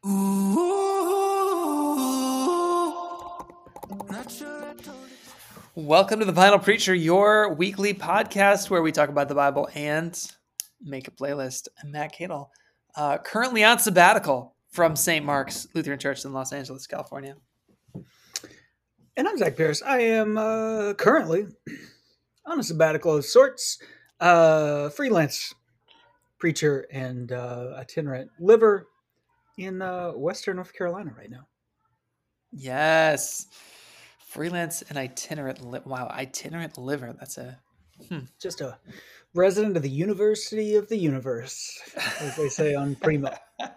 Welcome to The Final Preacher, your weekly podcast where we talk about the Bible and make a playlist. I'm Matt Cadle, currently on sabbatical from St. Mark's Lutheran Church in Los Angeles, California. And I'm Zach Pierce. I am currently on a sabbatical of sorts, freelance preacher and itinerant liver in Western North Carolina right now. Yes. Freelance and itinerant itinerant liver. That's just a resident of the University of the Universe, as they say on Primo.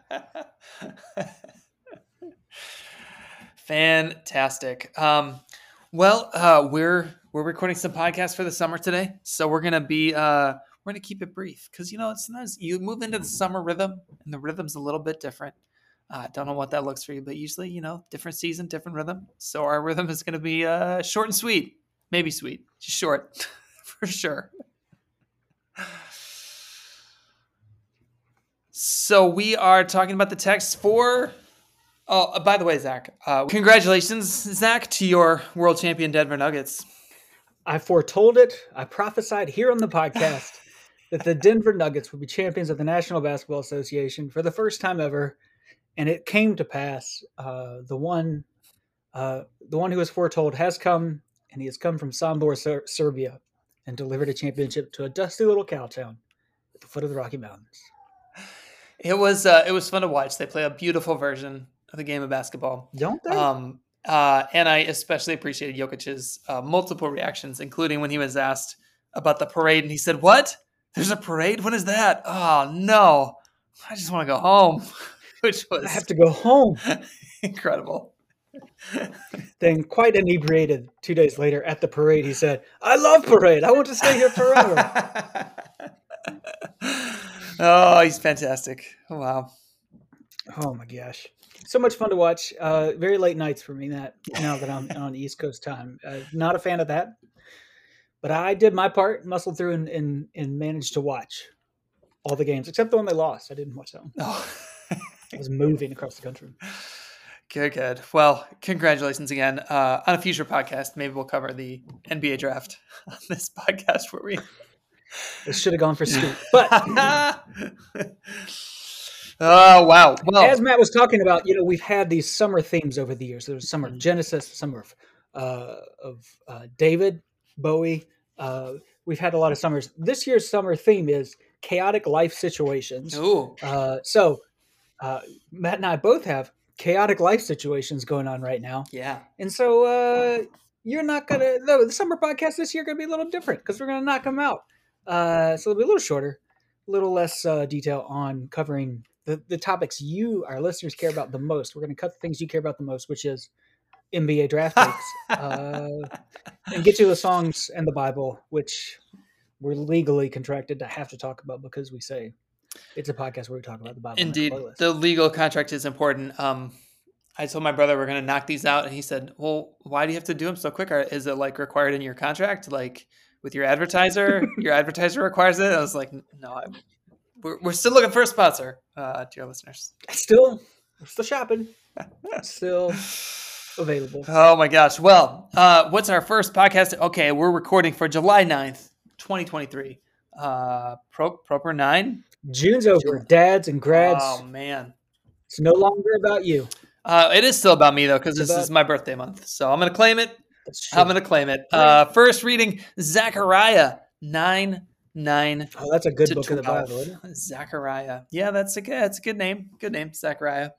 Fantastic. We're recording some podcasts for the summer today, so we're gonna keep it brief because sometimes you move into the summer rhythm and the rhythm's a little bit different. Don't know what that looks for you, but usually, different season, different rhythm. So our rhythm is going to be short and sweet. Maybe sweet. Just short, for sure. So we are talking about the text for... Oh, by the way, Zach, congratulations, Zach, to your world champion Denver Nuggets. I foretold it. I prophesied here on the podcast that the Denver Nuggets would be champions of the National Basketball Association for the first time ever. And it came to pass. The one who was foretold has come, and he has come from Sombor, Serbia, and delivered a championship to a dusty little cow town at the foot of the Rocky Mountains. It was fun to watch. They play a beautiful version of the game of basketball, don't they? And I especially appreciated Jokic's multiple reactions, including when he was asked about the parade, and he said, "What? There's a parade? When is that? Oh no, I just want to go home." Which was I have to go home. Incredible. Then, quite inebriated 2 days later at the parade, he said, "I love parade. I want to stay here forever." Oh, he's fantastic. Oh, wow. Oh my gosh. So much fun to watch. Very late nights for me, Matt, now that I'm on East Coast time. Not a fan of that. But I did my part, muscled through and managed to watch all the games, except the one they lost. I didn't watch that one. Oh. I was moving across the country. Good. Well, congratulations again. On a future podcast, maybe we'll cover the NBA draft on this podcast where we... It should have gone for Scoot. But... Oh, wow. Well, as Matt was talking about, we've had these summer themes over the years. There's summer of Genesis, summer of David, Bowie. We've had a lot of summers. This year's summer theme is chaotic life situations. Ooh. So Matt and I both have chaotic life situations going on right now. Yeah. And so you're not going to, the summer podcast this year going to be a little different because we're going to knock them out. So it'll be a little shorter, a little less detail on covering the topics you, our listeners, care about the most. We're going to cut the things you care about the most, which is NBA draft picks, and get you the songs and the Bible, which we're legally contracted to have to talk about because we say it's a podcast where we talk about the Bible. Indeed, the legal contract is important. I told my brother we're going to knock these out, and he said, "Well, why do you have to do them so quick? Is it like required in your contract, like with your advertiser? Your advertiser requires it?" I was like, "No, we're still looking for a sponsor." To your listeners, we're still shopping, still available. Oh my gosh! Well, what's our first podcast? Okay, we're recording for July 9th, 2023. Proper 9. June's over. Dads and grads. Oh, man. It's no longer about you. It is still about me, though, because this is my birthday month. So I'm going to claim it. I'm going to claim it. First reading, Zechariah 9:9. Oh, that's a good book of the Bible, isn't it? Zechariah. Yeah, that's a good name. Good name, Zechariah.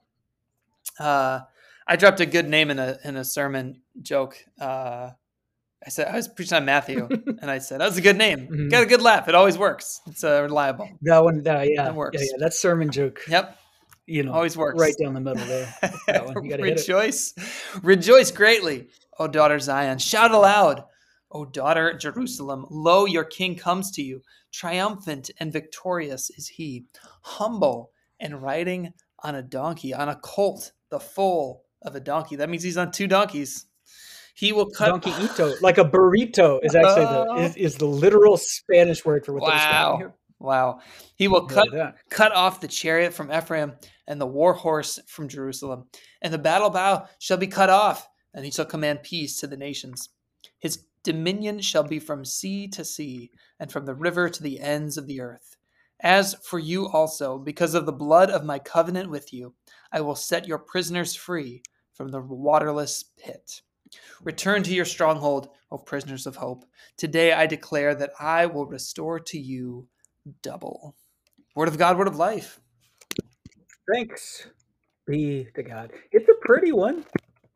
I dropped a good name in a sermon joke. I said I was preaching on Matthew, and I said that was a good name. Mm-hmm. Got a good laugh. It always works. It's reliable. That one, yeah, that works. Yeah, that sermon joke. Yep, always works. Right down the middle there. That one. You gotta rejoice greatly, O daughter Zion. Shout aloud, O daughter Jerusalem. Lo, your king comes to you. Triumphant and victorious is he, humble and riding on a donkey, on a colt, the foal of a donkey. That means he's on two donkeys. He will cut donkeyito, like a burrito is actually is the literal Spanish word for what they're describing here. Wow. He will Like that. cut off the chariot from Ephraim and the war horse from Jerusalem. And the battle bow shall be cut off, and he shall command peace to the nations. His dominion shall be from sea to sea, and from the river to the ends of the earth. As for you also, because of the blood of my covenant with you, I will set your prisoners free from the waterless pit. Return to your stronghold, O prisoners of hope. Today I declare that I will restore to you double. Word of God, word of life. Thanks be to God. It's a pretty one.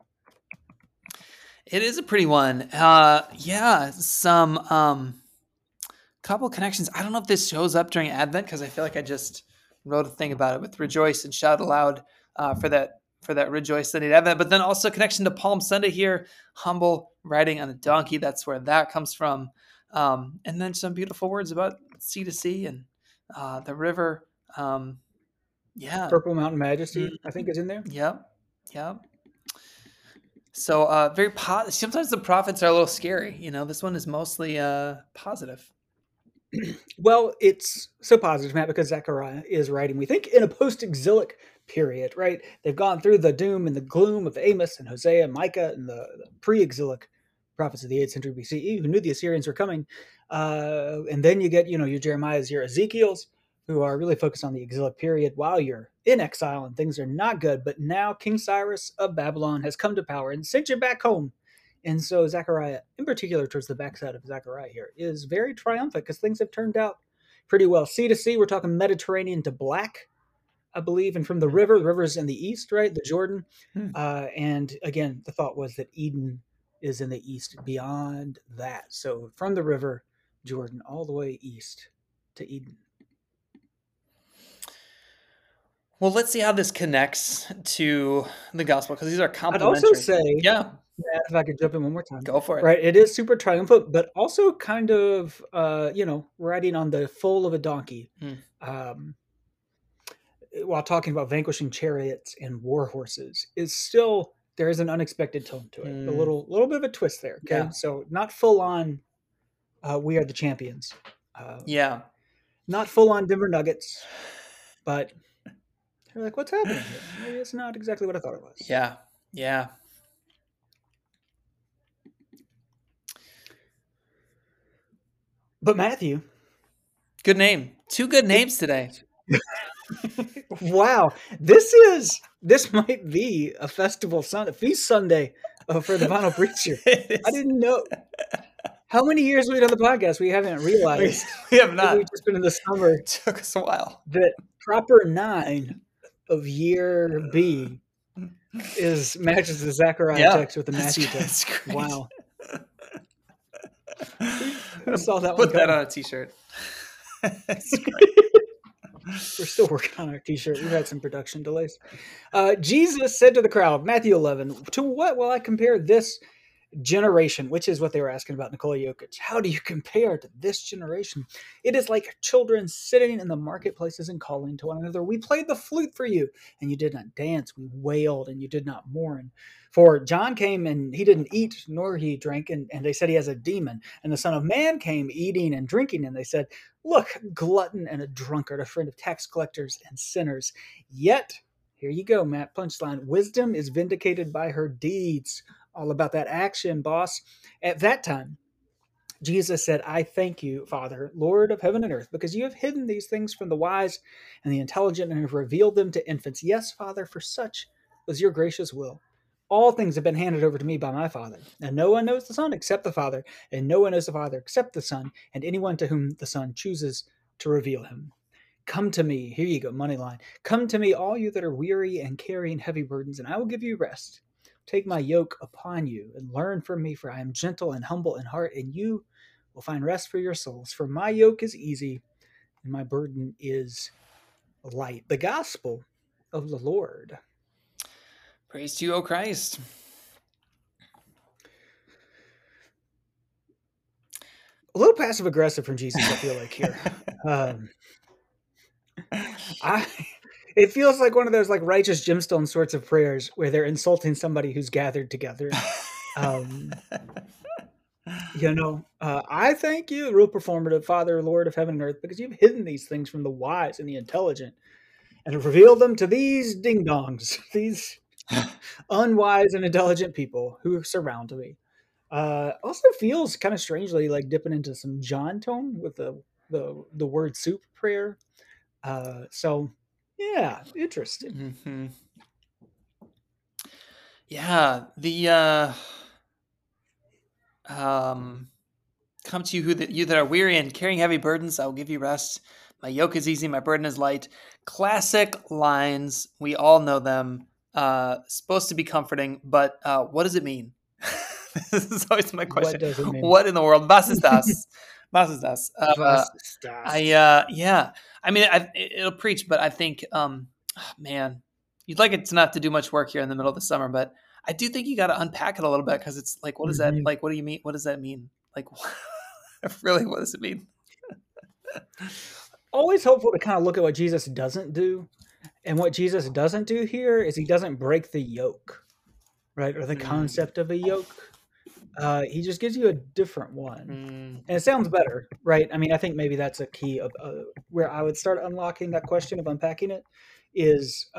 It is a pretty one. Yeah, some couple connections. I don't know if this shows up during Advent because I feel like I just wrote a thing about it with rejoice and shout aloud for that rejoice Sunday Advent. But then also connection to Palm Sunday here, humble riding on a donkey. That's where that comes from. And then some beautiful words about sea to sea and the river. Yeah. Purple Mountain Majesty, I think, is in there. Yep. Yep. So very sometimes the prophets are a little scary. This one is mostly positive. Well, it's so positive, Matt, because Zechariah is writing, we think, in a post-exilic period, right? They've gone through the doom and the gloom of Amos and Hosea and Micah and the pre-exilic prophets of the 8th century BCE who knew the Assyrians were coming. And then you get, your Jeremiahs, your Ezekiels, who are really focused on the exilic period while you're in exile and things are not good. But now King Cyrus of Babylon has come to power and sent you back home. And so Zechariah, in particular, towards the backside of Zechariah here, is very triumphant because things have turned out pretty well. Sea to sea, we're talking Mediterranean to black, I believe. And from the river's in the east, right? The Jordan. And again, the thought was that Eden is in the east beyond that. So from the river, Jordan, all the way east to Eden. Well, let's see how this connects to the gospel because these are complementary. I'd also say, yeah, if I could jump in one more time. Go for it. Right, it is super triumphant, but also kind of, riding on the foal of a donkey. While talking about vanquishing chariots and war horses, is still, there is an unexpected tone to it. A little bit of a twist there. Okay, yeah. So not full on, we are the champions. Yeah, not full on Denver Nuggets, but you're like, what's happening here? Maybe it's not exactly what I thought it was. Yeah, yeah. But Matthew. Good name. 2 good names today. Wow. This might be a festival Sunday, feast Sunday for the Vinyl Preacher. I didn't know. How many years we've done the podcast? We haven't realized. We have not. We've just been in the summer. It took us a while. That proper 9 of year B matches the Zechariah text with the Matthew text. Wow. I saw that Put one that on a t-shirt. We're still working on our t-shirt. We've had some production delays. Jesus said to the crowd, Matthew 11, to what will I compare this generation? Which is what they were asking about Nikola Jokic. How do you compare to this generation? It is like children sitting in the marketplaces and calling to one another. We played the flute for you, and you did not dance. We wailed, and you did not mourn. For John came, and he didn't eat, nor he drank, and they said he has a demon. And the Son of Man came eating and drinking, and they said, look, glutton and a drunkard, a friend of tax collectors and sinners. Yet, here you go, Matt, punchline, wisdom is vindicated by her deeds. All about that action, boss. At that time, Jesus said, I thank you, Father, Lord of heaven and earth, because you have hidden these things from the wise and the intelligent and have revealed them to infants. Yes, Father, for such was your gracious will. All things have been handed over to me by my Father, and no one knows the Son except the Father, and no one knows the Father except the Son, and anyone to whom the Son chooses to reveal him. Come to me. Here you go, money line. Come to me, all you that are weary and carrying heavy burdens, and I will give you rest. Take my yoke upon you and learn from me, for I am gentle and humble in heart, and you will find rest for your souls. For my yoke is easy and my burden is light. The gospel of the Lord. Praise to you, O Christ. A little passive aggressive from Jesus, I feel like here. It feels like one of those like righteous gemstone sorts of prayers where they're insulting somebody who's gathered together. I thank you, real performative Father, Lord of heaven and earth, because you've hidden these things from the wise and the intelligent and have revealed them to these ding dongs, these unwise and intelligent people who surround me. Also feels kind of strangely like dipping into some John tone with the word soup prayer. So yeah, interesting. Hmm. Yeah, the um come to you you that are weary and carrying heavy burdens, I will give you rest. My yoke is easy, my burden is light. Classic lines. We all know them. Supposed to be comforting, but what does it mean? This is always my What question. does it mean? What in the world? Was ist das? Was ist das? Was ist I das? yeah. I mean, it'll preach, but I think, man, you'd like it to not have to do much work here in the middle of the summer, but I do think you got to unpack it a little bit because it's like, what is that? Mhm. Like, what do you mean? What does that mean? Like, really, what does it mean? Always hopeful to kind of look at what Jesus doesn't do. And what Jesus doesn't do here is he doesn't break the yoke, right? Or the Mm, concept of a yoke. He just gives you a different one. mm, And it sounds better, right? I mean, I think maybe that's a key of where I would start unlocking that question of unpacking it is,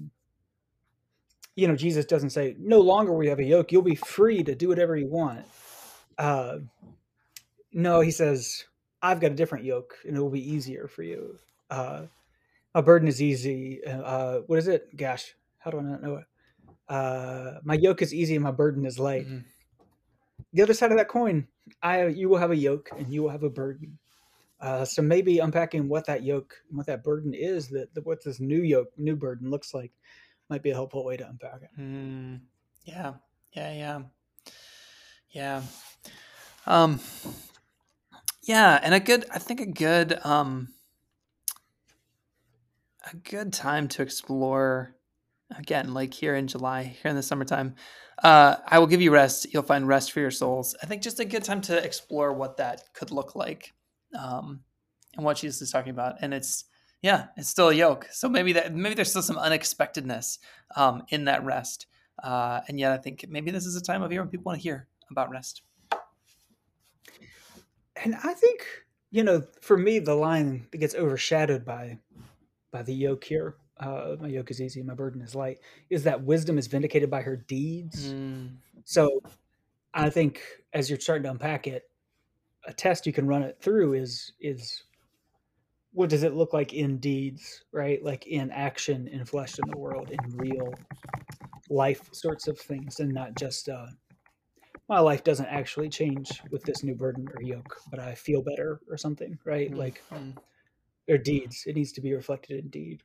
Jesus doesn't say, no longer we have a yoke, you'll be free to do whatever you want. Uh, no, he says, I've got a different yoke and it will be easier for you. My burden is easy. What is it? Gosh, how do I not know it? My yoke is easy and my burden is light. mm. The other side of that coin, you will have a yoke and you will have a burden. So maybe unpacking what that yoke, what that burden is, what this new yoke, new burden looks like, might be a helpful way to unpack it. Mm, yeah, yeah. Yeah. Um, yeah, and I think a good time to explore again, like here in July, here in the summertime. I will give you rest. You'll find rest for your souls. I think just a good time to explore what that could look like, um, and what Jesus is talking about. And it's still a yoke. So maybe there's still some unexpectedness in that rest. And yet, I think maybe this is a time of year when people want to hear about rest. And I think, for me, the line that gets overshadowed by the yoke here, my yoke is easy, my burden is light, is that wisdom is vindicated by her deeds. Mm, So I think as you're starting to unpack it, a test you can run it through is what does it look like in deeds, right? Like in action, in flesh in the world, in real life sorts of things, and not just my life doesn't actually change with this new burden or yoke, but I feel better or something, right? mm, Like mm. their deeds. It needs to be reflected in deed.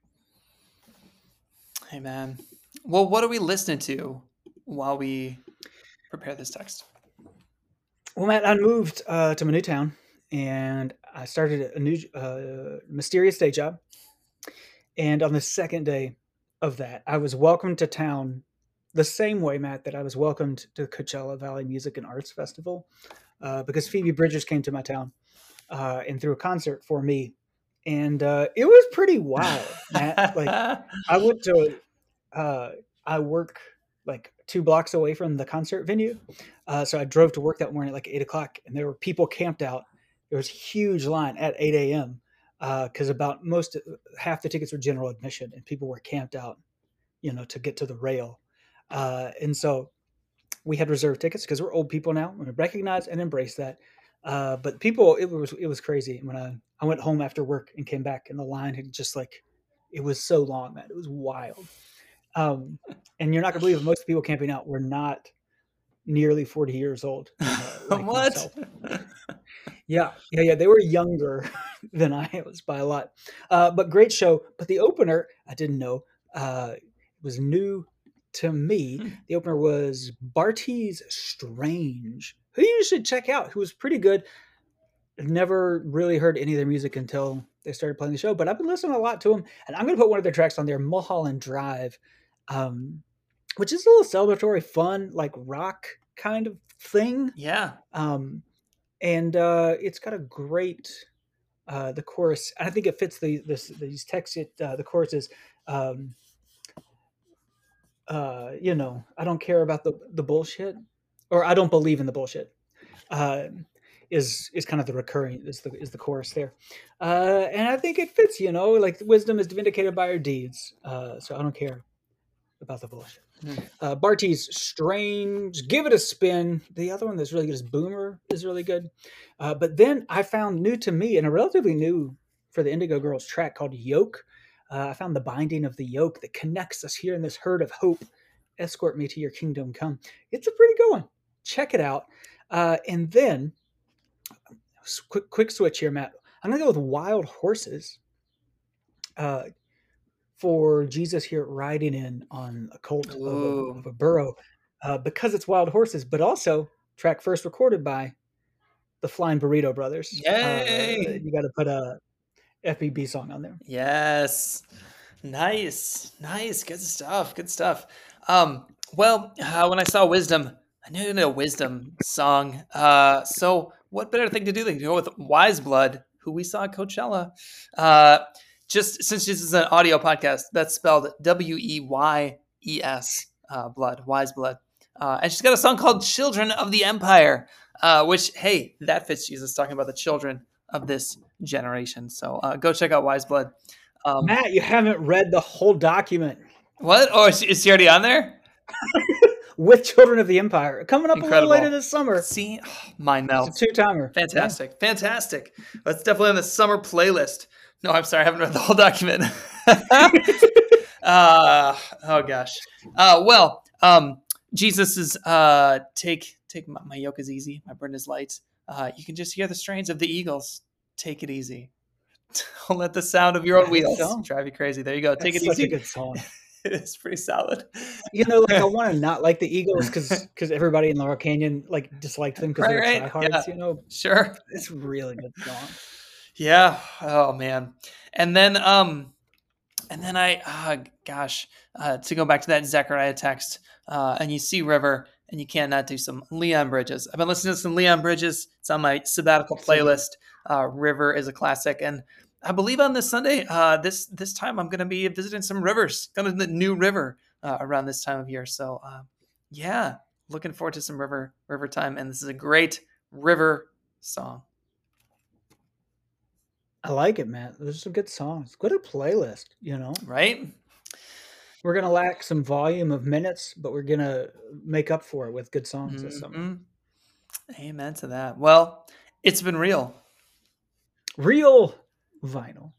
Hey, man. Well, what are we listening to while we prepare this text? Well, Matt, I moved to my new town and I started a new mysterious day job. And on the second day of that, I was welcomed to town the same way, Matt, that I was welcomed to the Coachella Valley Music and Arts Festival because Phoebe Bridgers came to my town and threw a concert for me. And it was pretty wild, Matt. Like, I went to, uh, I work like 2 blocks away from the concert venue. So I drove to work that morning at like 8 o'clock, and there were people camped out. There was a huge line at 8 a.m. Because about half the tickets were general admission, and people were camped out, to get to the rail. And so we had reserved tickets because we're old people now. We recognize and embrace that. But people, it was crazy when I went home after work and came back, and the line had just like it was so long, man. It was wild. Um, and you're not gonna believe it, most people camping out were not nearly 40 years old, like What? myself. Yeah, yeah, yeah. They were younger than I was by a lot. But great show. But the opener, I didn't know. It was new to me. Hmm. The opener was Bartees Strange, who you should check out, who was pretty good. I've never really heard any of their music until they started playing the show, but I've been listening a lot to them. And I'm going to put one of their tracks on there, Mulholland Drive, um, which is a little celebratory, fun, like rock kind of thing. Yeah. Um, and it's got a great the chorus. And I think it fits these texts. The chorus is, um, I don't care about the bullshit, or I don't believe in the bullshit. uh, is kind of the recurring is the chorus there, and I think it fits. Like wisdom is vindicated by her deeds. So I don't care about the bullshit. Barty's Strange, give it a spin. The other one that's really good is Boomer is really good. But then I found new to me and a relatively new for the Indigo Girls track called Yoke. I found the binding of the yoke that connects us here in this herd of hope. Escort me to your kingdom come. It's a pretty good one. Check it out. And then, quick switch here, Matt. I'm going to go with Wild Horses. For Jesus here riding in on a colt of a burro because it's Wild Horses, but also track first recorded by the Flying Burrito Brothers. Yay! You got to put a FBB song on there. Yes. Nice. Good stuff. Well, when I saw Wisdom, I knew a Wisdom song. So what better thing to do than to go with Wise Blood, who we saw at Coachella. Just since this is an audio podcast, that's spelled Weyes, blood, Wise Blood. And she's got a song called Children of the Empire, which, hey, that fits Jesus talking about the children of this generation. So go check out Wise Blood. Matt, you haven't read the whole document. What? Oh, is she already on there? With Children of the Empire. Coming up Incredible. A little later this summer. See? Mind melts. It's a two-timer. Fantastic. Yeah. Fantastic. That's definitely on the summer playlist. No, I'm sorry. I haven't read the whole document. Oh, gosh. Well, Jesus is take my yoke is easy. My burden is light. You can just hear the strains of the Eagles. Take it easy. Don't let the sound of your own wheels drive you crazy. There you go. Take it easy. Such a good song. It is pretty solid. Like I want to not like the Eagles because everybody in Laurel Canyon disliked them because they're tryhards. Yeah. Sure, it's a really good song. Yeah. Oh man. And then I to go back to that Zechariah text, and you see River, and you can't not do some Leon Bridges. I've been listening to some Leon Bridges. It's on my sabbatical playlist. River is a classic, and I believe on this Sunday, this time I'm going to be visiting some rivers, kind of the New River around this time of year. So, yeah, looking forward to some river time, and this is a great river song. I like it, man. There's some good songs. What a playlist, Right? We're going to lack some volume of minutes, but we're going to make up for it with good songs this summer. Amen to that. Well, it's been real. Real vinyl.